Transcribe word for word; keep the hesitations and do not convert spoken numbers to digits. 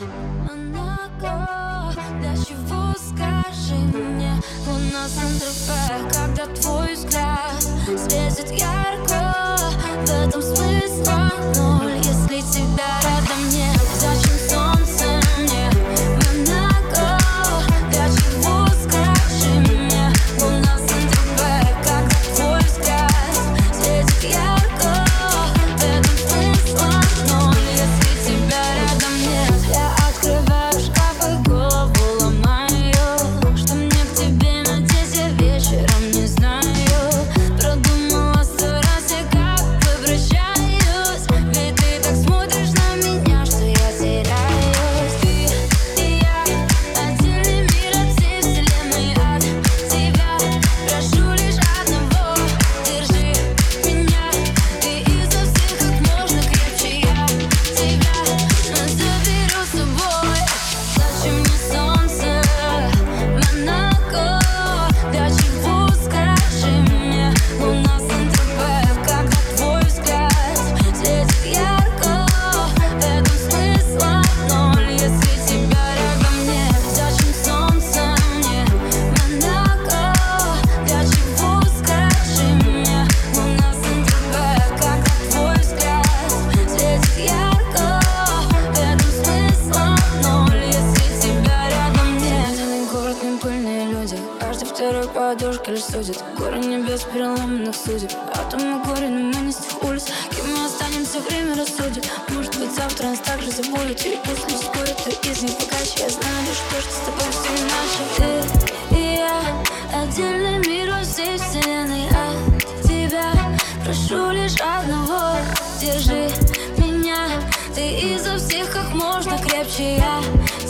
Монако, для чего, скажи мне? Луна Сан-Тропе, когда твой взгляд светит ярко. В этом смысла ноль, если тебя рядом нет. Зачем солнце мне? Монако, для чего, скажи мне? Луна Сан-Тропе, когда твой взгляд светит ярко. В этом смысла ноль, если тебя рядом нет. Я открываю шкаф и голову ломаю. Что мне к тебе надеть, я вечером не знаю. Продумала сто раз, я как возвращаюсь. Ведь ты так смотришь на меня, что я теряюсь. Ты и я, отдельный мир от всей вселенной. От тебя прошу лишь одного: держи меня. Ты изо всех как можно крепче, я тебя заберу с собой. Зачем мне солнце? Монако, для чего, скажи мне? Луна Сан-Тропе, когда твой взгляд светит ярко. В этом смысла ноль, если тебя рядом нет. Зачем солнце мне? Монако, для чего, скажи мне? Луна Сан-Тропе, когда твой взгляд светит ярко. В этом смысла ноль, если тебя рядом нет. Медленный город, не пыльные люди. Каждый второй подушка лишь судит. Горы небес переломанных судеб. Атомы горе, но мы не с тех улиц. Кем мы останемся, время рассудит. Может быть, завтра нас также забудет. И если спорят, то из них покаче. Я знаю лишь то, что с тобой все иначе. Ты и я, отдельный мир во всей вселенной. От тебя прошу лишь одного: держи меня. Ты изо всех как можно крепче, я